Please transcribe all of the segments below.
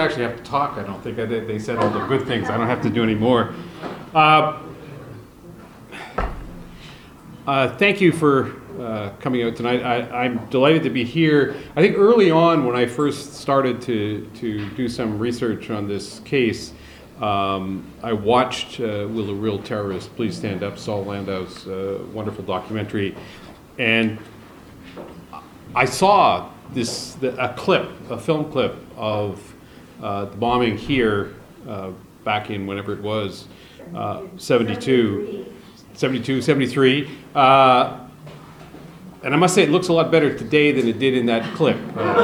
actually have to talk, I don't think. They said all the good things. I don't have to do any more. Thank you for coming out tonight. I'm delighted to be here. I think early on when I first started to do some research on this case, I watched Will a Real Terrorist Please Stand Up, Saul Landau's wonderful documentary, and I saw a film clip of the bombing here back in whenever it was, 72, 73. And I must say it looks a lot better today than it did in that clip.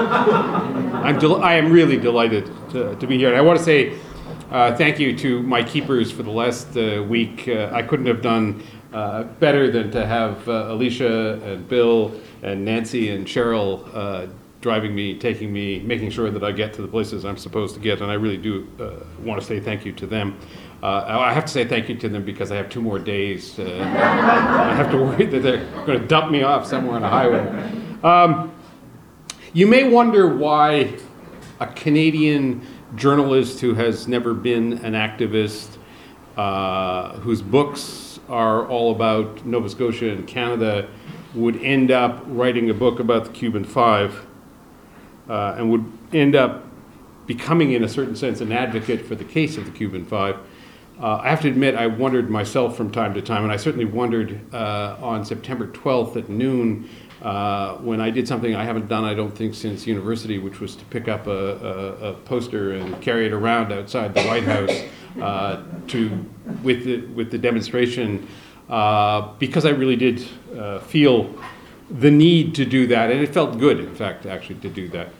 I am really delighted to be here. And I want to say thank you to my keepers for the last week. I couldn't have done better than to have Alicia and Bill and Nancy and Cheryl driving me, taking me, making sure that I get to the places I'm supposed to get, and I really do want to say thank you to them. I have to say thank you to them because I have 2 more days. I have to worry that they're going to dump me off somewhere on the highway. You may wonder why a Canadian journalist who has never been an activist, whose books are all about Nova Scotia and Canada, would end up writing a book about the Cuban Five, and would end up becoming, in a certain sense, an advocate for the case of the Cuban Five. I have to admit, I wondered myself from time to time, and I certainly wondered on September 12th at noon when I did something I haven't done, I don't think, since university, which was to pick up a poster and carry it around outside the White House with the demonstration, because I really did feel the need to do that, and it felt good, in fact, actually, to do that.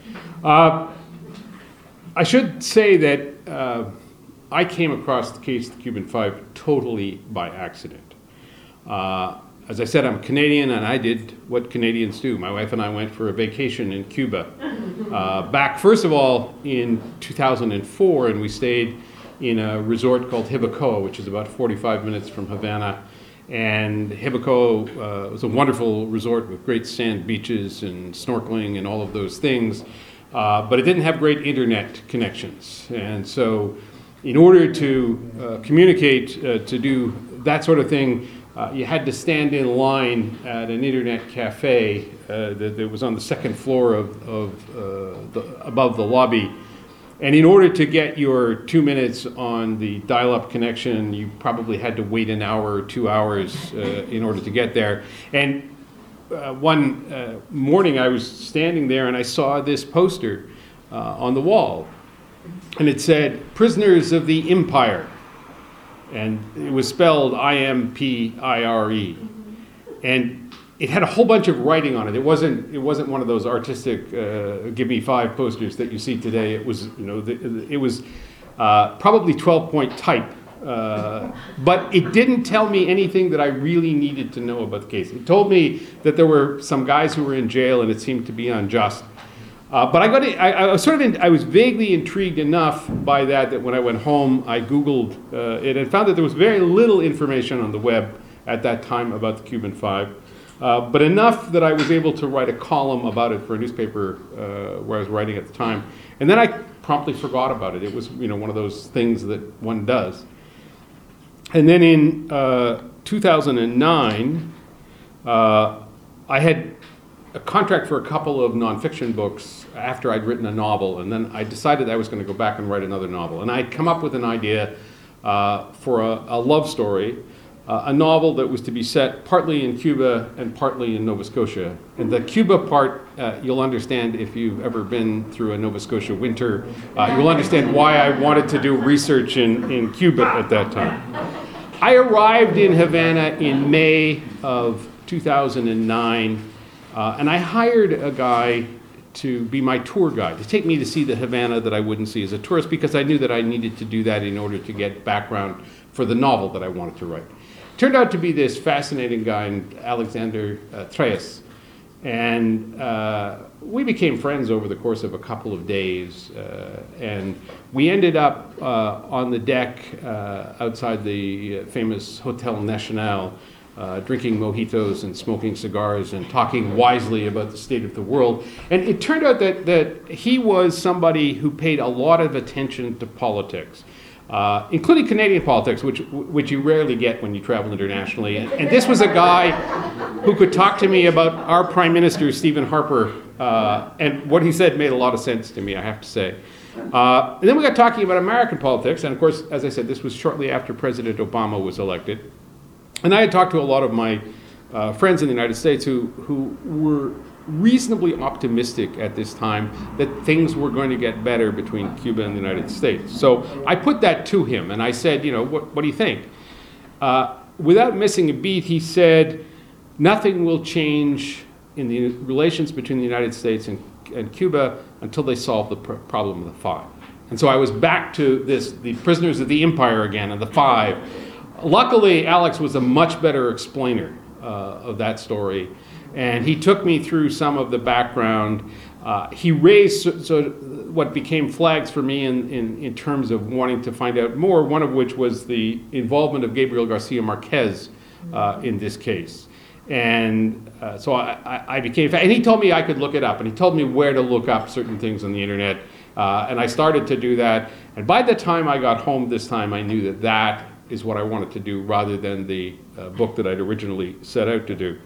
I should say that I came across the case of the Cuban Five totally by accident. As I said, I'm Canadian, and I did what Canadians do. My wife and I went for a vacation in Cuba. Back, first of all, in 2004, and we stayed in a resort called Hibacoa, which is about 45 minutes from Havana. And Hibacoa was a wonderful resort with great sand beaches and snorkeling and all of those things, but it didn't have great internet connections. And so in order to communicate, to do that sort of thing, you had to stand in line at an internet cafe that was on the second floor above the lobby. And in order to get your 2 minutes on the dial-up connection, you probably had to wait an hour or 2 hours in order to get there. And one morning I was standing there and I saw this poster on the wall. And it said, "Prisoners of the Empire." And it was spelled I-M-P-I-R-E. And it had a whole bunch of writing on it. It wasn't one of those artistic "give me 5" posters that you see today. It was, it was probably 12-point type, but it didn't tell me anything that I really needed to know about the case. It told me that there were some guys who were in jail, and it seemed to be unjust. But I was vaguely intrigued enough by that when I went home, I Googled it and found that there was very little information on the web at that time about the Cuban Five. But enough that I was able to write a column about it for a newspaper where I was writing at the time. And then I promptly forgot about it. It was, one of those things that one does. And then in 2009, I had a contract for a couple of nonfiction books after I'd written a novel, and then I decided I was going to go back and write another novel. And I'd come up with an idea for a love story, a novel that was to be set partly in Cuba and partly in Nova Scotia. And the Cuba part, you'll understand if you've ever been through a Nova Scotia winter. You'll understand why I wanted to do research in Cuba at that time. I arrived in Havana in May of 2009, and I hired a guy to be my tour guide, to take me to see the Havana that I wouldn't see as a tourist, because I knew that I needed to do that in order to get background for the novel that I wanted to write. Turned out to be this fascinating guy named Alexander Treyes, and we became friends over the course of a couple of days, and we ended up on the deck outside the famous Hotel National drinking mojitos and smoking cigars and talking wisely about the state of the world. And it turned out that he was somebody who paid a lot of attention to politics, including Canadian politics, which you rarely get when you travel internationally. And this was a guy who could talk to me about our Prime Minister, Stephen Harper, and what he said made a lot of sense to me, I have to say. And then we got talking about American politics, and of course, as I said, this was shortly after President Obama was elected. And I had talked to a lot of my friends in the United States who were reasonably optimistic at this time that things were going to get better between Cuba and the United States. So I put that to him, and I said, what do you think? Without missing a beat, he said, nothing will change in the relations between the United States and Cuba until they solve the problem of the Five. And so I was back to the prisoners of the empire again, and the Five. Luckily, Alex was a much better explainer of that story, and he took me through some of the background. He raised what became flags for me in terms of wanting to find out more, one of which was the involvement of Gabriel Garcia Marquez in this case. And so I became, and he told me I could look it up, and he told me where to look up certain things on the internet, and I started to do that. And by the time I got home this time, I knew that is what I wanted to do rather than the book that I'd originally set out to do.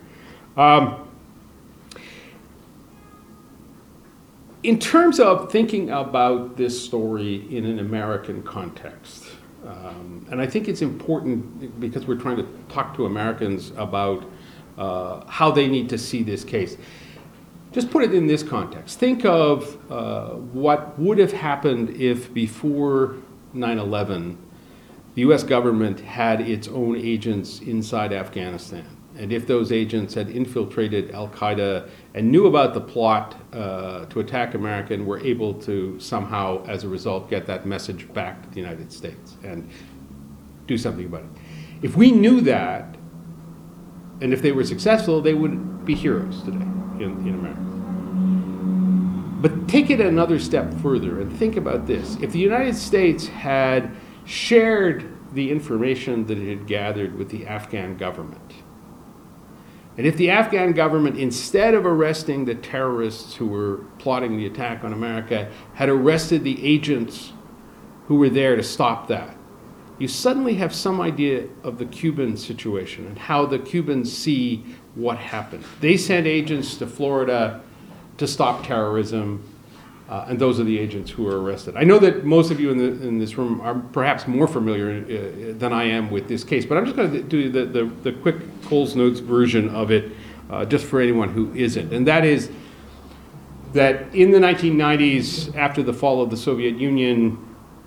In terms of thinking about this story in an American context, and I think it's important because we're trying to talk to Americans about how they need to see this case. Just put it in this context. Think of what would have happened if before 9/11 the US government had its own agents inside Afghanistan, and if those agents had infiltrated Al-Qaeda and knew about the plot to attack America and were able to somehow, as a result, get that message back to the United States and do something about it. If we knew that, and if they were successful, they would be heroes today in America. But take it another step further and think about this. If the United States had shared the information that it had gathered with the Afghan government, and if the Afghan government, instead of arresting the terrorists who were plotting the attack on America, had arrested the agents who were there to stop that, you suddenly have some idea of the Cuban situation and how the Cubans see what happened. They sent agents to Florida to stop terrorism, and those are the agents who were arrested. I know that most of you in this room are perhaps more familiar than I am with this case, but I'm just going to do the quick Coles Notes version of it, just for anyone who isn't. And that is that in the 1990s, after the fall of the Soviet Union,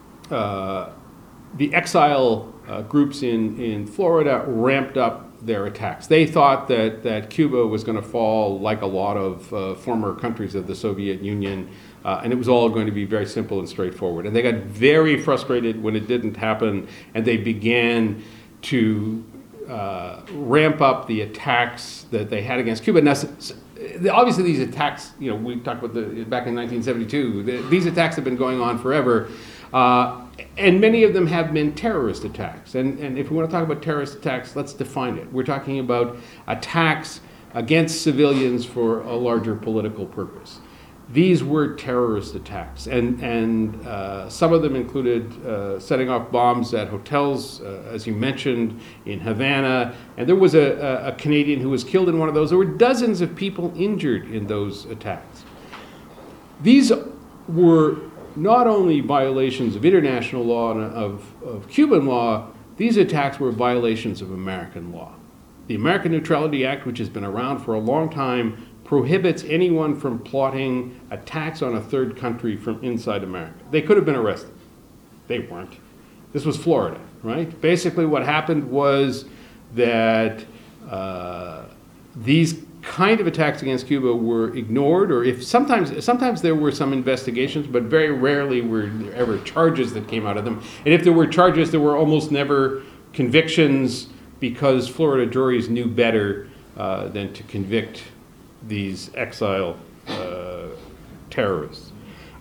the exile groups in Florida ramped up their attacks. They thought that Cuba was going to fall like a lot of former countries of the Soviet Union, and it was all going to be very simple and straightforward. And they got very frustrated when it didn't happen, and they began to ramp up the attacks that they had against Cuba. Now, obviously, these attacks, we talked about back in 1972, these attacks have been going on forever. And many of them have been terrorist attacks. And if we want to talk about terrorist attacks, let's define it. We're talking about attacks against civilians for a larger political purpose. These were terrorist attacks. And some of them included setting off bombs at hotels, as you mentioned, in Havana. And there was a Canadian who was killed in one of those. There were dozens of people injured in those attacks. These were not only violations of international law and of Cuban law, these attacks were violations of American law. The American Neutrality Act, which has been around for a long time, prohibits anyone from plotting attacks on a third country from inside America. They could have been arrested. They weren't. This was Florida, right? Basically what happened was that these kind of attacks against Cuba were ignored, or if sometimes there were some investigations, but very rarely were there ever charges that came out of them. And if there were charges, there were almost never convictions, because Florida juries knew better than to convict these exile terrorists.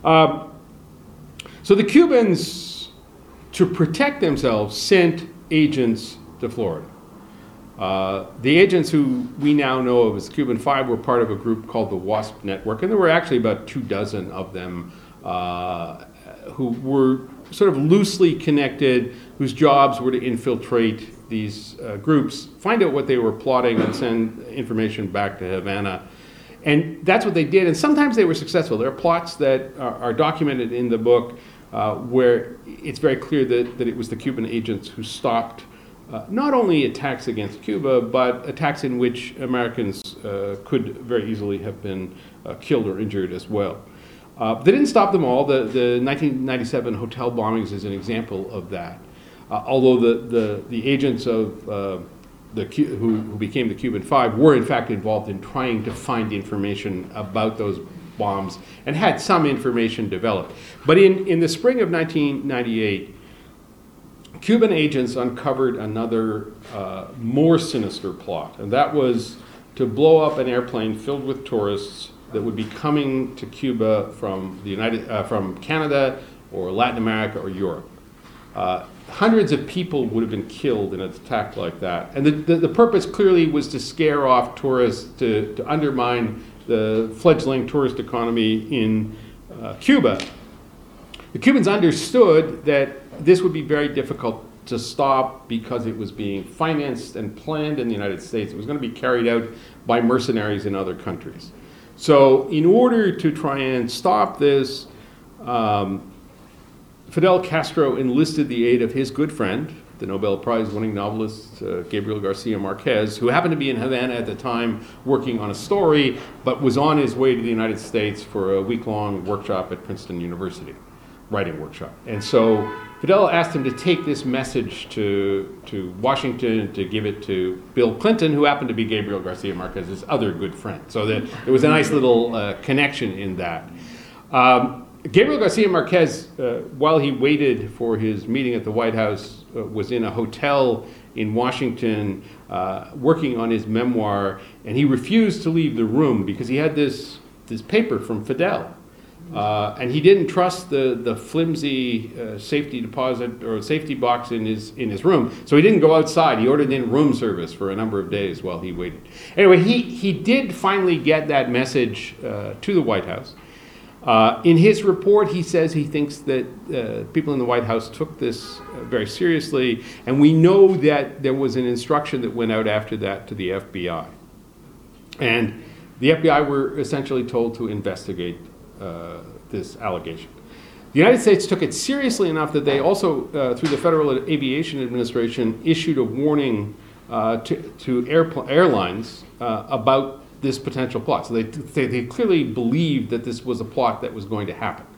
So the Cubans, to protect themselves, sent agents to Florida. The agents who we now know of as Cuban Five were part of a group called the WASP Network, and there were actually about 24 of them who were sort of loosely connected, whose jobs were to infiltrate these groups, find out what they were plotting, and send information back to Havana. And that's what they did, and sometimes they were successful. There are plots that are documented in the book where it's very clear that it was the Cuban agents who stopped not only attacks against Cuba, but attacks in which Americans could very easily have been killed or injured as well. They didn't stop them all. The 1997 hotel bombings is an example of that. Although the agents of who became the Cuban Five were in fact involved in trying to find information about those bombs and had some information developed. But in the spring of 1998, Cuban agents uncovered another more sinister plot, and that was to blow up an airplane filled with tourists that would be coming to Cuba from from Canada or Latin America or Europe. Hundreds of people would have been killed in an attack like that, and the purpose clearly was to scare off tourists, to undermine the fledgling tourist economy in Cuba. The Cubans understood that this would be very difficult to stop because it was being financed and planned in the United States. It was going to be carried out by mercenaries in other countries. So in order to try and stop this, Fidel Castro enlisted the aid of his good friend, the Nobel Prize-winning novelist Gabriel Garcia Marquez, who happened to be in Havana at the time working on a story, but was on his way to the United States for a week-long workshop at Princeton University, writing workshop. And so Fidel asked him to take this message to Washington, to give it to Bill Clinton, who happened to be Gabriel Garcia Marquez's other good friend. So there was a nice little connection in that. Gabriel Garcia Marquez, while he waited for his meeting at the White House, was in a hotel in Washington working on his memoir, and he refused to leave the room because he had this paper from Fidel. And he didn't trust the flimsy safety deposit or safety box in his room, so he didn't go outside. He ordered in room service for a number of days while he waited. Anyway, he did finally get that message to the White House. In his report, he says he thinks that people in the White House took this very seriously, and we know that there was an instruction that went out after that to the FBI. And the FBI were essentially told to investigate this allegation. The United States took it seriously enough that they also, through the Federal Aviation Administration, issued a warning to airlines about this potential plot. So they clearly believed that this was a plot that was going to happen.